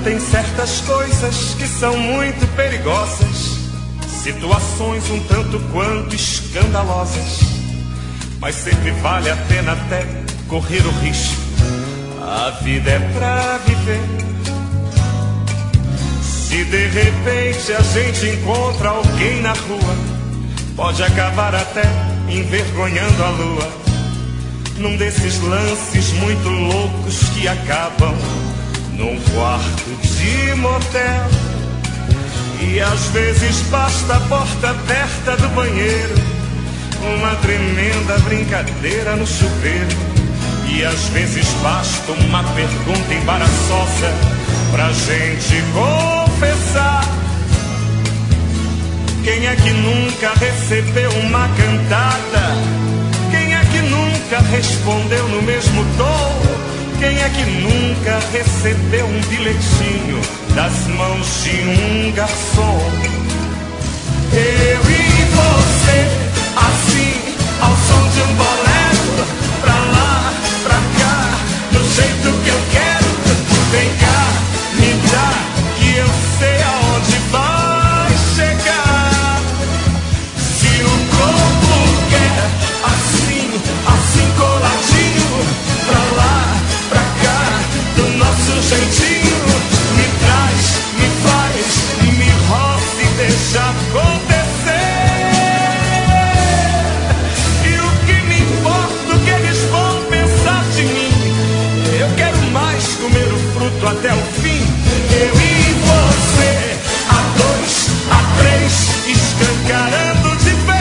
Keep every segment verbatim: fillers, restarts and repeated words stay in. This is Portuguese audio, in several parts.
Tem certas coisas que são muito perigosas, situações um tanto quanto escandalosas, mas sempre vale a pena até correr o risco. A vida é pra viver. Se de repente a gente encontra alguém na rua, pode acabar até envergonhando a lua, num desses lances muito loucos que acabam num quarto de motel. E às vezes basta a porta aberta do banheiro, uma tremenda brincadeira no chuveiro. E às vezes basta uma pergunta embaraçosa pra gente confessar. Quem é que nunca recebeu uma cantada? Quem é que nunca respondeu no mesmo tom? Quem é que nunca recebeu um bilhetinho das mãos de um garçom? Eu e você, assim, ao som de um bolero, pra lá, pra cá, do jeito que eu quero. Vem cá, me dá, que eu sei aonde vai chegar. Se o corpo quer, assim, assim coladinho, pra lá, pra cá, do nosso jeitinho, me traz, me faz, me roça e deixa acontecer. E o que me importa, o que eles vão pensar de mim? Eu quero mais comer o fruto até o fim. Eu e você, a dois, a três, escancarando de vez.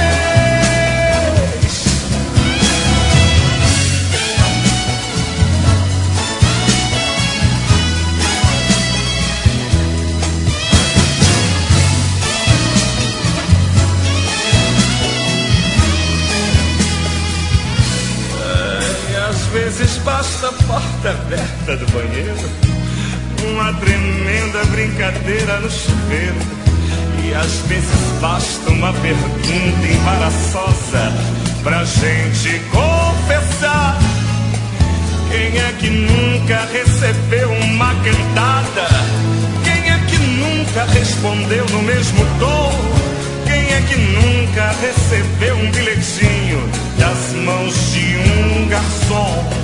Às vezes basta a porta aberta do banheiro, uma tremenda brincadeira no chuveiro. E às vezes basta uma pergunta embaraçosa pra gente confessar. Quem é que nunca recebeu uma cantada? Quem é que nunca respondeu no mesmo tom? Quem é que nunca recebeu um bilhetinho das mãos de um garçom?